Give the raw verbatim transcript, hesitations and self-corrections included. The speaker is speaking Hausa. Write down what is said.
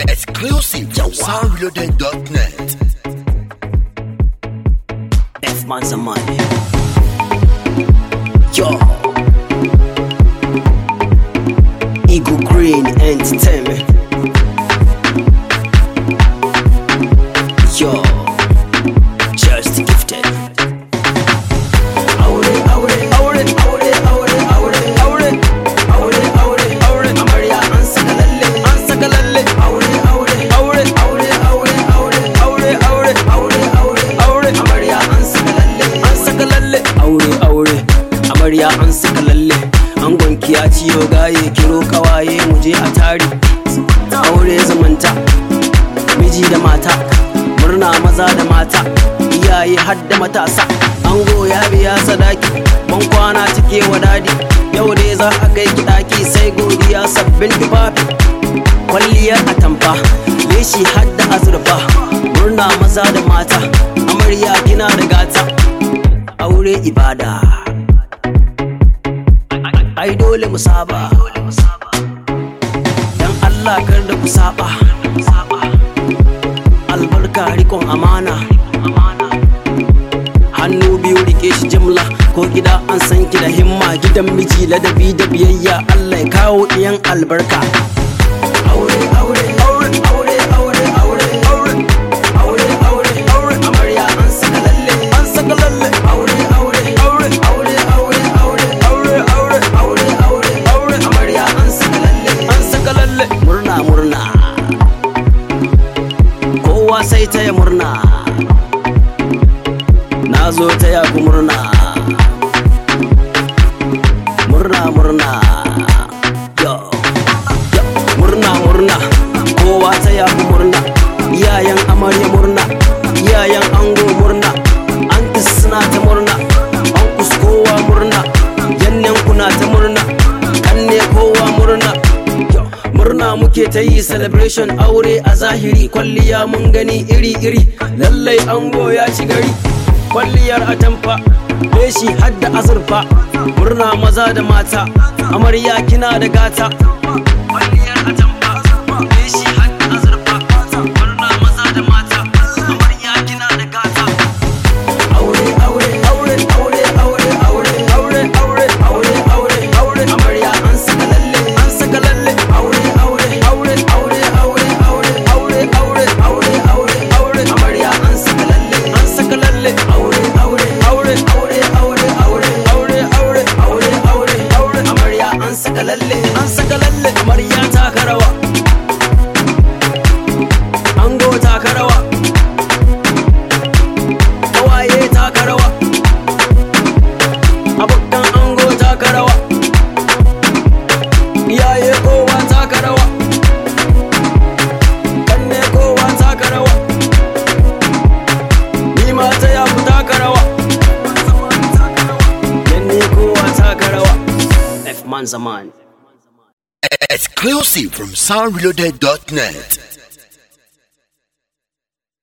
Exclusive from sound reloaded dot net. F-Man's a money. Yo. Eagle Green Entertainment. Yo. Just gifted. Aure, aure, aure, aure, aure, aure, aure, aure, aure, aure. Amarya an saka lalle, an saka lalle. Aure, aure, aure, aure, aure, aure, aure, aure, aure, aure, aure. Amarya an saka lalle, an saka lalle. Aure, aure, amarya an saka lalle. Angon ki ya ciyo gaye, kiro kawaye mu je a tari. Aure zamanta, miji da mata, murna maza da mata, iyaye har da matasa. Ango ya biya sadaki, ban kwana cike wa dadi. Yau dai za a kai ki daki sai godiya sabbin tufafi. Kwalliyar atamfa, leshi har da azurfa, murna maza da mata, amarya kina da gata. Aure ibada, ai dole mu saba, dan Allah kar da ku saba. Albarka rikon amana, hannu biyu rike shi jimla. Ko gida an san ki da himma, gidan miji ladabi da biyayya. Allah ya kawo iyan albarka. Aure, aure, aure, aure, aure, aure, aure, aure, aure, aure. Amarya an saka lalle, an saka lalle. Aure, aure, aure, aure, aure, aure, aure, aure, aure, aure, aure. Amarya an saka lalle, an saka lalle. Murna, murna, kowa sai taya murna. Na zo taya ku murna, murna, murna, yo, yo. Murna, murna, kowa taya ku murna. Iyayen amarya murna, iyayen ango murna, antis suna ta murna, ankus kowa murna, yannen kuna ta murna, kanne kowa murna. Yo. Murna muke ta yi celebration aure a zahiri, kwalliya mun gani iri-iri. Lallai ango ya ci gari, kwalliyar atamfa, leshi har da azurfa, murna maza da mata, amarya kina da gata. Kwalliyar atamfa, leshi har da azurfa, murna maza da mata, amarya kina da gata. Aure, aure, aure, aure, aure, aure, aure, aure, aure, aure, aure. Amarya an saka lalle, an saka lalle. Aure, aure, aure, aure, aure, aure, aure, aure, aure, aure, aure. Amarya an saka lalle, an saka lalle. Aure, aure, aure, aure, aure, aure, aure, aure, aure, aure, aure. Amarya an saka lalle, an saka lalle. Amarya taka rawa, ango taka rawa, kawaye taka rawa, abokan ango taka rawa, iyaye kowa taka rawa, kanne kowa taka rawa, ni ma taya ku taka rawa, yanne kowa taka rawa. F-Man's a man. Exclusive from sound reloaded dot net.